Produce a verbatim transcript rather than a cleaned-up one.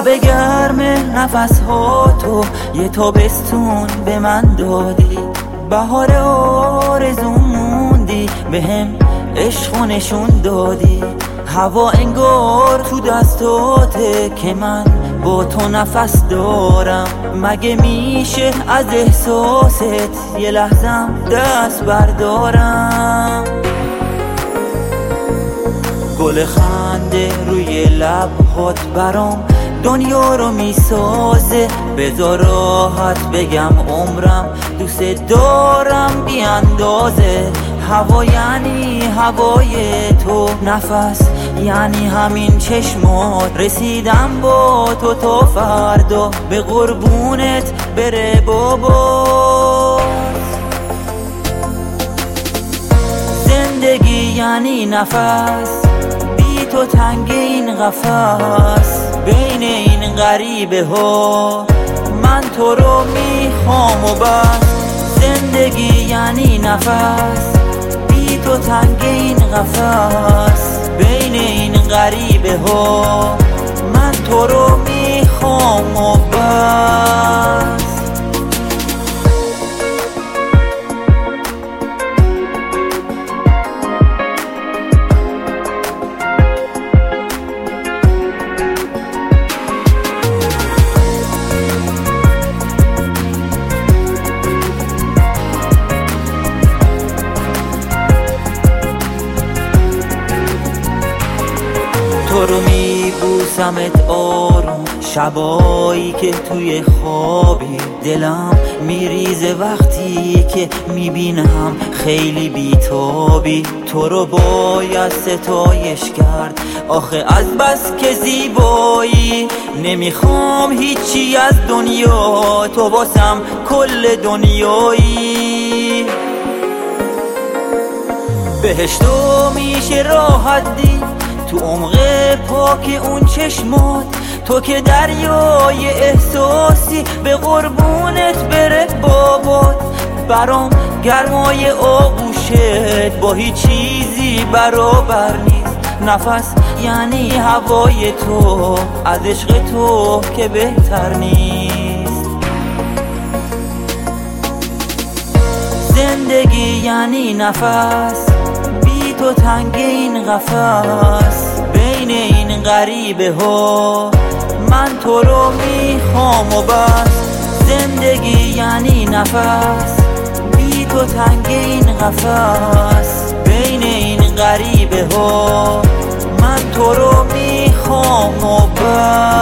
شب گرم نفس ها تو یه تابستون به من دادی، بهار آرزو موندی بهم عشق و نشون دادی. هوا انگار تو دستاته که من با تو نفس دارم، مگه میشه از احساست یه لحظم دست بردارم؟ گل خنده روی لبهات برام دنیا رو میسازه، بذار راحت بگم عمرم دوست دارم بی اندازه. هوا یعنی هوای تو، نفس یعنی همین چشمات، رسیدم با تو تا فردا به قربونت بره بابا. زندگی یعنی نفس، بی تو تنگ این قفس، بین این غریبه ها من تو رو میخوام و بس. زندگی یعنی نفس، بی تو تنگ این قفس، بین این غریبه ها من تو رو میخوام و بس. تو رو میبوسمت آروم، شبایی که توی خوابی دلم میریزه وقتی که میبینم خیلی بیتابی. تو رو باید ستایش کرد آخه از بس که زیبایی، نمیخوام هیچی از دنیا، تو واسم کل دنیایی. بهشتو میشه راحت دید تو عمق پاک اون چشمات، تو که دریای احساسی به قربونت بره بابات. برام گرمای آغوشت با هیچ چیزی برابر نیست، نفس یعنی هوای تو، از عشق تو که بهتر نیست. زندگی یعنی نفس، بی تو تنگ این قفس، بین این غریبه ها من تو رو میخوام و بس. زندگی یعنی نفس، بی تو تنگ این قفس، بین این غریبه ها من تو رو میخوام و بس.